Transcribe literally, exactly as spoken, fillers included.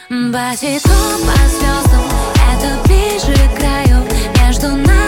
Босиком по звездам, это ближе к краю. Между нами